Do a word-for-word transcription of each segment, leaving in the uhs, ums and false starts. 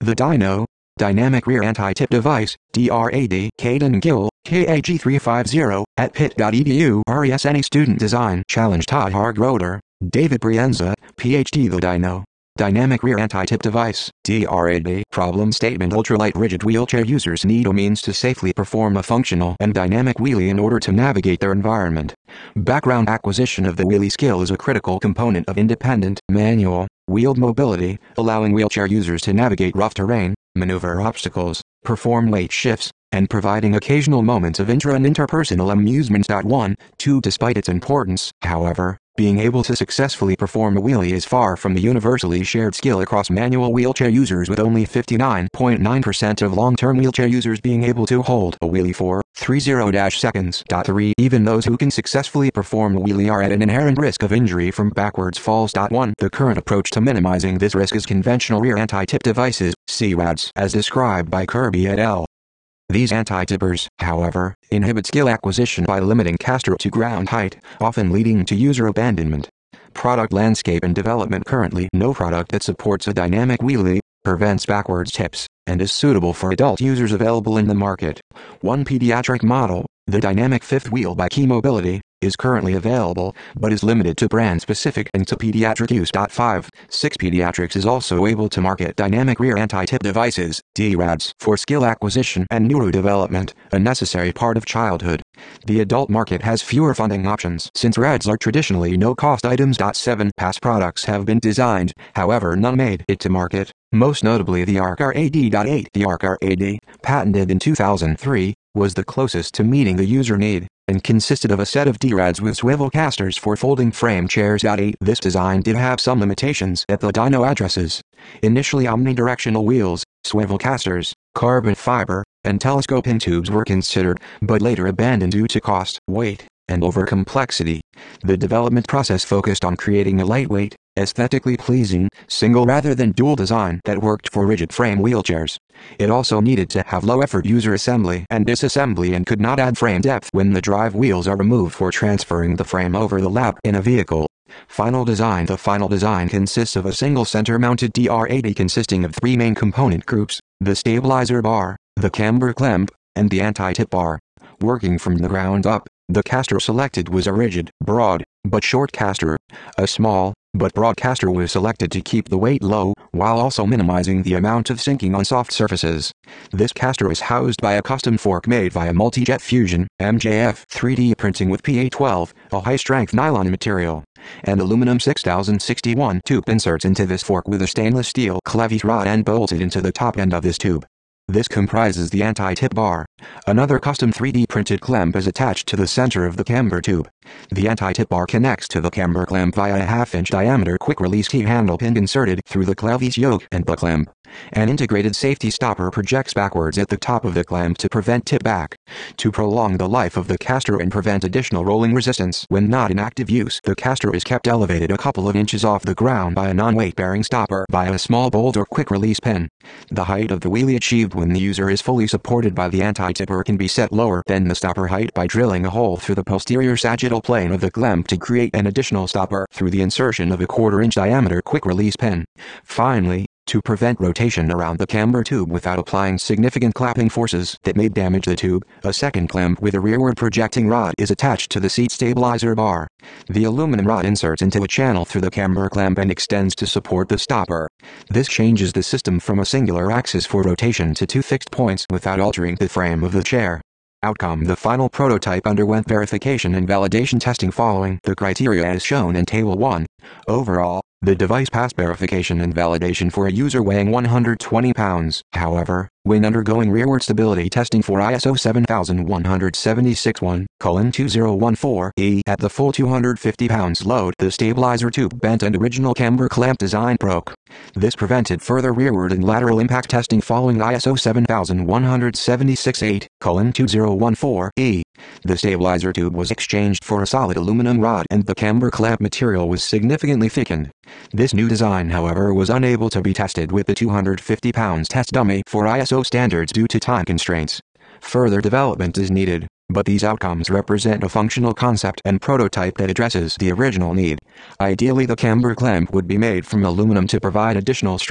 The Dyno, Dynamic Rear Anti-Tip Device, D R A D, Caden Gill, K A G three fifty, at pitt dot e d u. R E S N E Student Design Challenge Todd Hargroder, David Brienza, P H D. The Dyno, Dynamic Rear Anti-Tip Device, D R A D. Problem Statement: Ultralight rigid wheelchair users need a means to safely perform a functional and dynamic wheelie in order to navigate their environment. Background: acquisition of the wheelie skill is a critical component of independent, manual, wheeled mobility, allowing wheelchair users to navigate rough terrain, maneuver obstacles, perform late shifts, and providing occasional moments of intra and interpersonal amusement. one, two Despite its importance, however, being able to successfully perform a wheelie is far from the universally shared skill across manual wheelchair users, with only fifty-nine point nine percent of long-term wheelchair users being able to hold a wheelie for thirty seconds. three Even those who can successfully perform a wheelie are at an inherent risk of injury from backwards falls. one The current approach to minimizing this risk is conventional rear anti-tip devices, C RADs, as described by Kirby et al. These anti-tippers, however, inhibit skill acquisition by limiting caster to ground height, often leading to user abandonment. Product landscape and development: currently no product that supports a dynamic wheelie, prevents backwards tips, and is suitable for adult users available in the market. One pediatric model, the Dynamic Fifth Wheel by Key Mobility, is currently available, but is limited to brand-specific and to pediatric use. five six Pediatrics is also able to market dynamic rear anti-tip devices, D RADs, for skill acquisition and neurodevelopment, a necessary part of childhood. The adult market has fewer funding options since RADs are traditionally no-cost items. seven Past products have been designed, however none made it to market, most notably the ARC R A D eight. The ARC R A D, patented in two thousand three, was the closest to meeting the user need, and consisted of a set of D RADs with swivel casters for folding frame chairs. eight This design did have some limitations that the Dyno addresses. Initially omnidirectional wheels, swivel casters, carbon fiber, and telescoping tubes were considered, but later abandoned due to cost, weight, and over-complexity. The development process focused on creating a lightweight, aesthetically pleasing, single rather than dual design that worked for rigid frame wheelchairs. It also needed to have low-effort user assembly and disassembly and could not add frame depth when the drive wheels are removed for transferring the frame over the lap in a vehicle. Final design: the final design consists of a single center-mounted D R A D consisting of three main component groups: the stabilizer bar, the camber clamp, and the anti-tip bar. Working from the ground up, the caster selected was a rigid, broad, but short caster. A small, but broad caster was selected to keep the weight low, while also minimizing the amount of sinking on soft surfaces. This caster is housed by a custom fork made via Multijet Fusion, M J F three D printing with P A twelve, a high-strength nylon material, and aluminum six thousand sixty-one tube inserts into this fork with a stainless steel clevis rod and bolted into the top end of this tube. This comprises the anti-tip bar. Another custom three D printed clamp is attached to the center of the camber tube. The anti-tip bar connects to the camber clamp via a half-inch diameter quick-release T-handle pin inserted through the clevis yoke and the clamp. An integrated safety stopper projects backwards at the top of the clamp to prevent tip back. To prolong the life of the caster and prevent additional rolling resistance when not in active use, the caster is kept elevated a couple of inches off the ground by a non-weight-bearing stopper via a small bolt or quick-release pin. The height of the wheelie achieved when the user is fully supported by the anti-tipper can be set lower than the stopper height by drilling a hole through the posterior sagittal plane of the clamp to create an additional stopper through the insertion of a quarter-inch diameter quick-release pin. Finally, to prevent rotation around the camber tube without applying significant clamping forces that may damage the tube, a second clamp with a rearward projecting rod is attached to the seat stabilizer bar. The aluminum rod inserts into a channel through the camber clamp and extends to support the stopper. This changes the system from a singular axis for rotation to two fixed points without altering the frame of the chair. Outcome: the final prototype underwent verification and validation testing following the criteria as shown in Table one. Overall, the device passed verification and validation for a user weighing one hundred twenty pounds. However, when undergoing rearward stability testing for I S O seven one seven six one two zero one four E at the full two hundred fifty pounds load, the stabilizer tube bent and original camber clamp design broke. This prevented further rearward and lateral impact testing following I S O seven one seven six eight two zero one four E. The stabilizer tube was exchanged for a solid aluminum rod and the camber clamp material was significantly thickened. This new design, however, was unable to be tested with the two hundred fifty pounds test dummy for I S O standards due to time constraints. Further development is needed, but these outcomes represent a functional concept and prototype that addresses the original need. Ideally, the camber clamp would be made from aluminum to provide additional strength,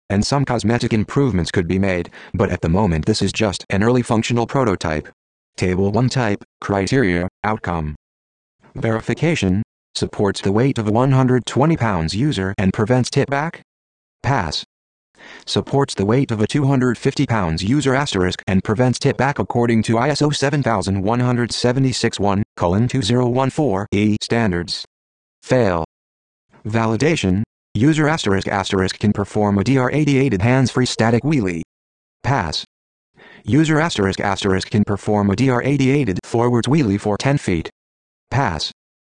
and some cosmetic improvements could be made, but at the moment this is just an early functional prototype. Table one Type, Criteria, Outcome. Verification. Supports the weight of a one hundred twenty pounds user and prevents tip back. Pass. Supports the weight of a two hundred fifty pounds user asterisk and prevents tip back according to I S O seven one seven six one colon two thousand fourteen E standards. Fail. Validation. User asterisk asterisk can perform a D R eighty-aided hands-free static wheelie. Pass. User asterisk asterisk can perform a D R eighty-aided forwards wheelie for ten feet. Pass.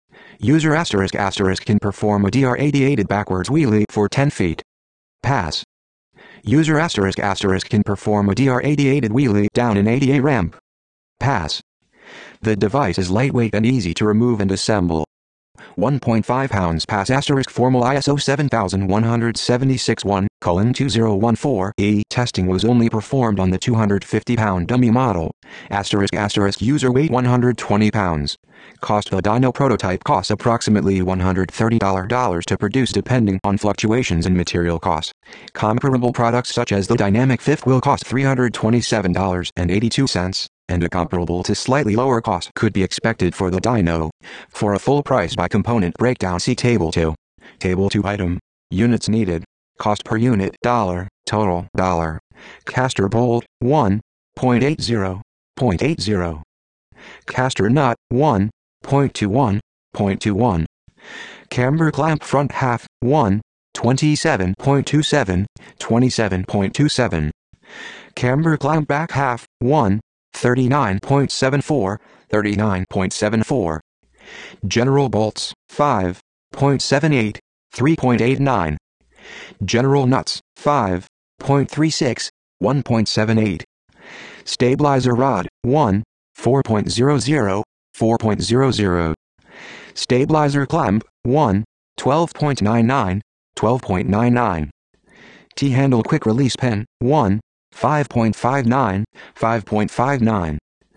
User asterisk asterisk can perform a D R eighty-aided backwards wheelie for ten feet. Pass. User asterisk asterisk can perform a D R eighty-aided wheelie down an A D A ramp. Pass. The device is lightweight and easy to remove and assemble. one point five pounds. Pass asterisk formal I S O seven one seven six one colon two thousand fourteen E testing was only performed on the two hundred fifty pound dummy model. Asterisk asterisk user weight one hundred twenty pounds. Cost. The dyno prototype costs approximately one hundred thirty dollars to produce depending on fluctuations in material costs. Comparable products such as the Dynamic Fifth will cost three hundred twenty-seven dollars and eighty-two cents, and a comparable to slightly lower cost could be expected for the dyno. For a full price by component breakdown see Table two. Table two Item. Units needed. Cost per unit dollar. Total dollar. Caster bolt one point eight zero point eight zero. Caster nut one point two one point two one. Camber clamp front half one twenty-seven point two seven twenty-seven point two seven. Camber clamp back half one thirty-nine point seven four thirty-nine point seven four. General bolts five point seven eight three point eight nine. General nuts five point three six one point seven eight. Stabilizer rod one four point zero zero four point zero zero. Stabilizer clamp one twelve point nine nine twelve point nine nine. T-handle quick release pin one five point five nine five point five nine.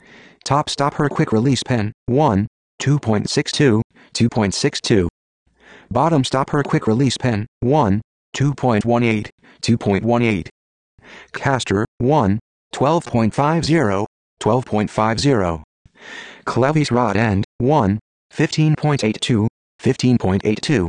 Top stopper quick release pin one two point six two two point six two. Bottom stopper quick release pin one two point one eight two point one eight. Caster one twelve point five zero twelve point five zero. Clevis rod end one fifteen point eight two fifteen point eight two.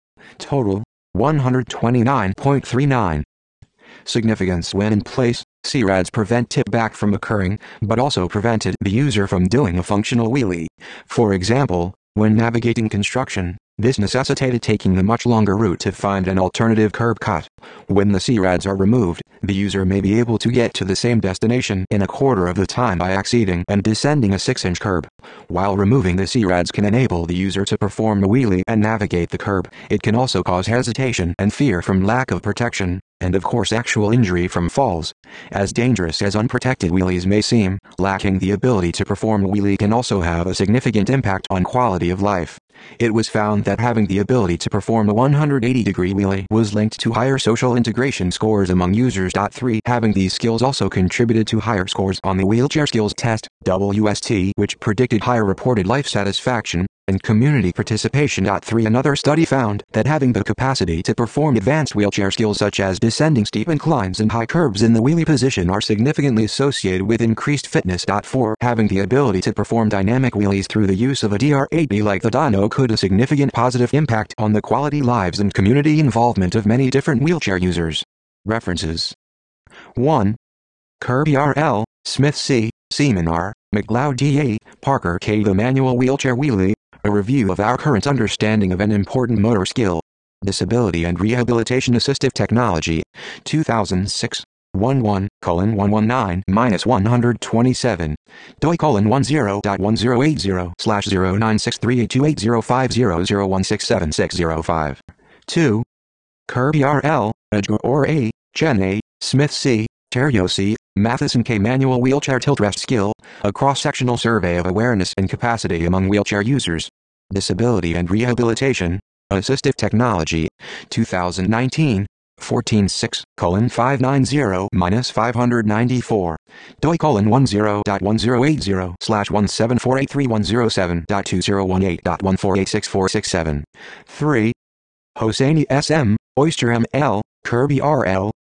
Total one hundred twenty-nine point three nine. Significance. When in place, C RADs prevent tip back from occurring, but also prevented the user from doing a functional wheelie. For example, when navigating construction, this necessitated taking the much longer route to find an alternative curb cut. When the C RADs are removed, the user may be able to get to the same destination in a quarter of the time by exceeding and descending a six inch curb. While removing the C RADs can enable the user to perform a wheelie and navigate the curb, it can also cause hesitation and fear from lack of protection, and of course actual injury from falls. As dangerous as unprotected wheelies may seem, lacking the ability to perform a wheelie can also have a significant impact on quality of life. It was found that having the ability to perform a one hundred eighty degree wheelie was linked to higher social integration scores among users. three Having these skills also contributed to higher scores on the Wheelchair Skills Test, W S T, which predicted higher reported life satisfaction and community participation. three Another study found that having the capacity to perform advanced wheelchair skills such as descending steep inclines and high curbs in the wheelie position are significantly associated with increased fitness. four Having the ability to perform dynamic wheelies through the use of a D R eighty like the dyno could have a significant positive impact on the quality lives and community involvement of many different wheelchair users. References. one. Kirby R L, Smith C, Seaman R, McLeod D A, Parker K. The Manual Wheelchair Wheelie, a review of our current understanding of an important motor skill. Disability and Rehabilitation Assistive Technology, two thousand six. eleven colon one nineteen minus one hundred twenty-seven. D O I colon ten dot ten eighty slash zero nine six three eight two eight zero five zero zero one six seven six zero five. two. Kirby R L, Edgar or A, Chen A, Smith C, Terrio C, Matheson K. Manual Wheelchair Tilt Rest Skill, a cross-sectional survey of awareness and capacity among wheelchair users. Disability and Rehabilitation Assistive Technology, two thousand nineteen. fourteen six colon five ninety minus five ninety-four. D O I colon ten dot ten eighty slash one seven four eight three one zero seven dot two zero one eight dot one four eight six four six seven. three. Hosseini S M, Oyster M L, Kirby R L,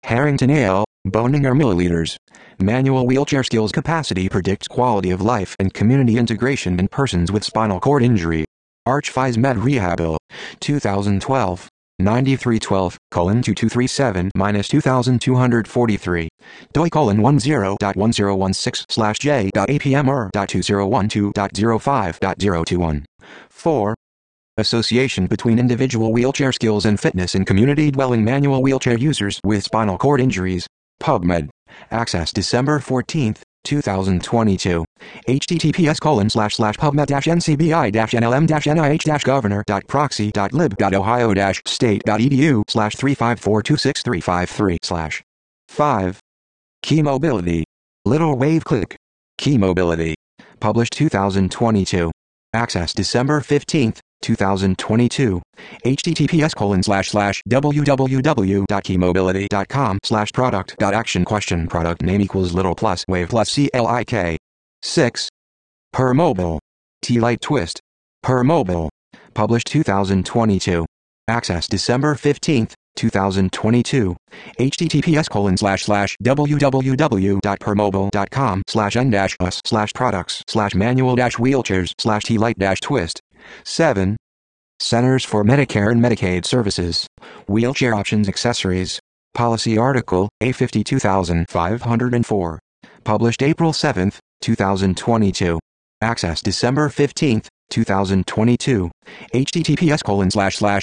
Harrington A L, Boninger milliliters. Manual wheelchair skills capacity predicts quality of life and community integration in persons with spinal cord injury. Archvies Med Rehabil. twenty twelve. ninety-three twelve, colon two two three seven minus two thousand two hundred forty-three. doi colon one zero dot one zero one six slash j dot apmr dot two zero one two dot zero five dot zero two one. four. Association between individual wheelchair skills and fitness in community-dwelling manual wheelchair users with spinal cord injuries. PubMed. Access December fourteenth, two thousand twenty-two. https colon slash slash pubmed dash ncbi dash nlm dash nih dash governor dot proxy dot lib dot ohio dash state dot edu slash three five four two six three five three slash five. Key Mobility. Little Wave Click. Key Mobility. Published two thousand twenty-two. Access December fifteenth, two thousand twenty-two. https colon slash slash www dot keymobility dot com slash product dot action question product name equals little plus wave plus clik. six. Permobile. T-Light Twist. Permobile. Published two thousand twenty-two. Access December fifteenth, two thousand twenty-two. https colon slash slash www dot permobile dot com slash n dash us slash products slash manual dash wheelchairs slash T-Light dash twist. seven. Centers for Medicare and Medicaid Services. Wheelchair Options Accessories. Policy Article A fifty-two thousand five hundred four. Published April seventh, two thousand twenty-two. Access December fifteenth, two thousand twenty-two. https colon slash slash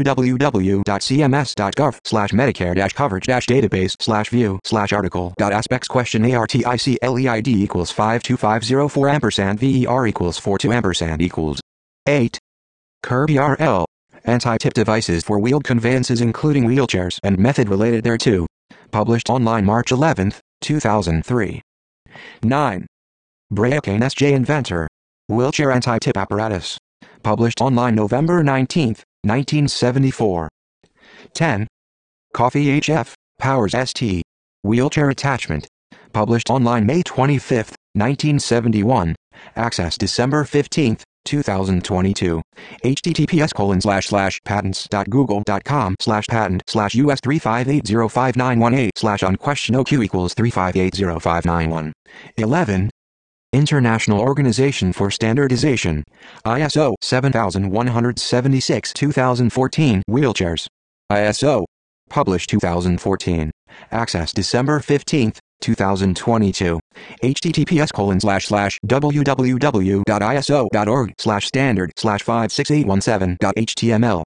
www dot cms dot gov slash medicare dash coverage dash database slash view slash article dot aspects question articleid equals five two five zero four ampersand ver equals four two ampersand equals eight. Curb E R L. Anti-tip devices for wheeled conveyances including wheelchairs and method related thereto. Published online March eleventh, two thousand three. nine. Braocane S J Inventor. Wheelchair anti-tip apparatus. Published online November nineteenth, nineteen seventy-four. ten. Coffee H F, Powers S T. Wheelchair attachment. Published online May twenty-fifth, nineteen seventy-one. Access December fifteenth, two thousand twenty-two. https colon slash slash patents dot google dot com slash patent slash us three five eight zero five nine one eight slash on question O Q equals three five eight zero five nine one. eleven. International Organization for Standardization. I S O seven one seven six two thousand fourteen. Wheelchairs. I S O. Published two thousand fourteen. Access December fifteenth, two thousand twenty-two. https colon slash slash www dot iso dot org slash standard slash five six eight one seven dot html